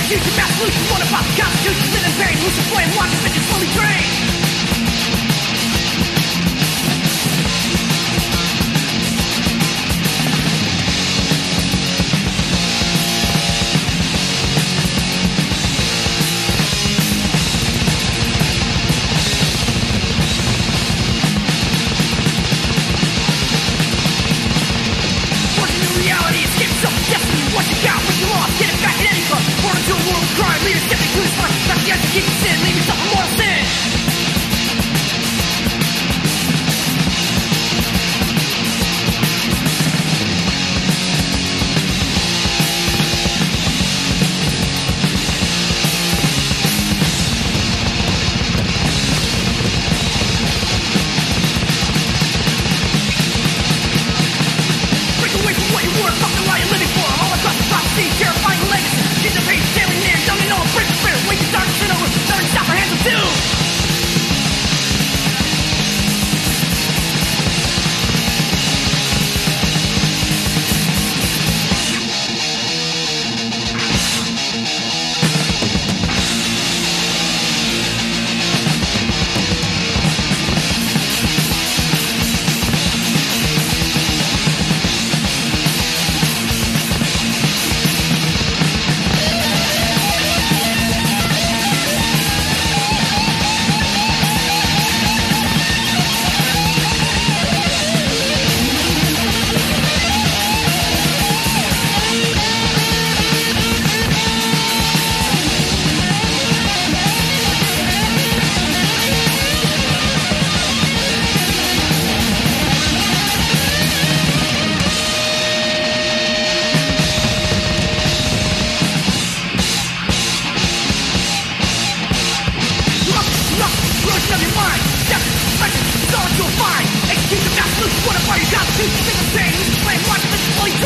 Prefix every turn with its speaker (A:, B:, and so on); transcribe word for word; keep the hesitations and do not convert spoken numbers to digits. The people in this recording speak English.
A: Execution, mass solution, what about the Constitution? Live in pain, lose the flame, watch the bitches slowly drain. Keep sin, leave yourself a mortal sin. Break away from what you were, fuck the lie you're living for. All across the prophecy, terrifying legacy. Kids are paid, sailing near, don't you know a break the spirit, wake the dark sin over, never stop our hands of doom. Execute the mass solution, what a party got to do. Think of pain, lose the flame, watch the bitches slowly